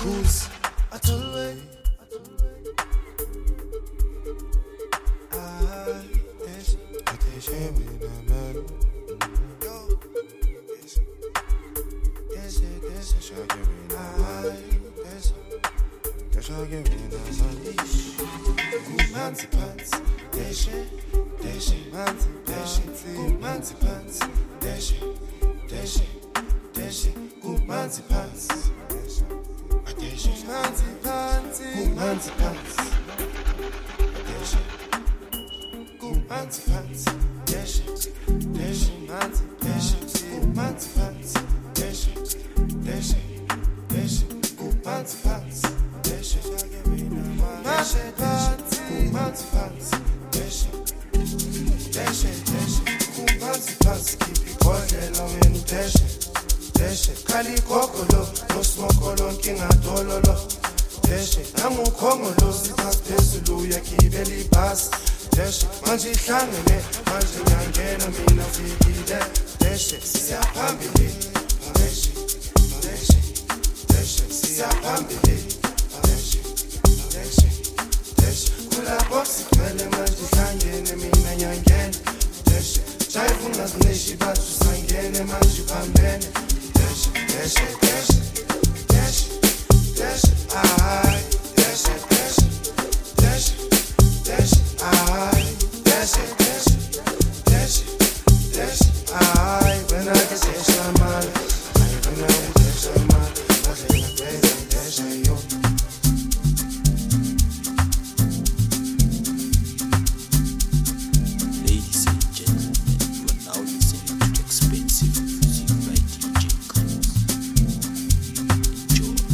Who's I told away? Manzi pants, deshe, manzi, manzi pants, deshe, manzi pants, manzi pants, manzi pants, manzi pants, deshe, manzi, manzi pants, deshe, manzi pants, deshe, manzi pants, deshe, keep it quiet, love and deshe, kali kokolo, no smokolo, nkinga dololo, deshe, namu kongolo, sipas pesulu, yakibeli bas, deshe, manje ihlangene, manje ngangena, mina fikile, deshe, siyaphambili, deshe, siyaphambili, deshe, kula box igcwele manje ihlangene, mina nyangene, deshe, jive ungazineshi bathu sangene, manje phambene, deshe, ay, deshe, ay, deshe, ay, when I get deshe mal, ay, when I get deshe mal, deshe yo. Ladies and gentlemen, you are now listening to expensive music by DJ Carlos. Enjoy.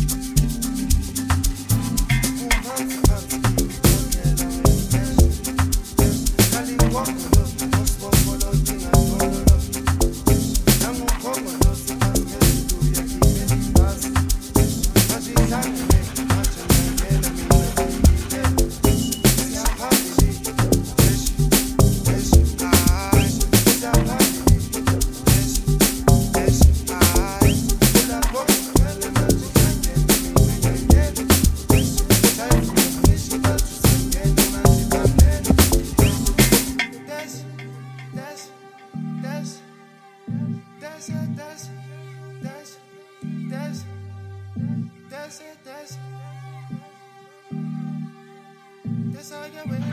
That's how you win,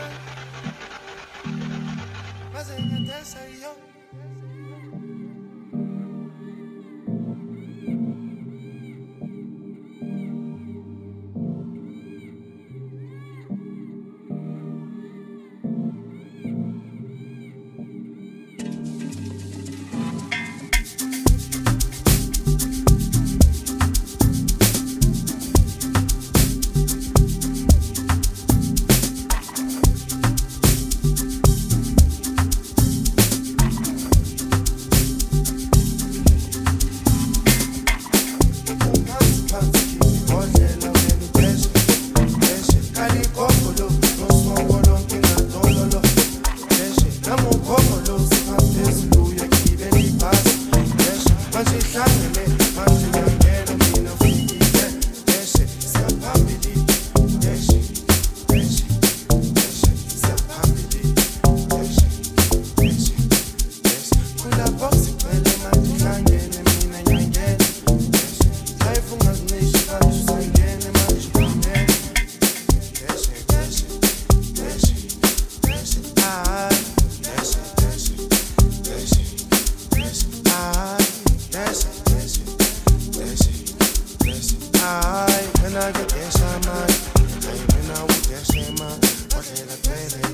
that's how you. When I get deshe man, when I get deshe man, what did I play?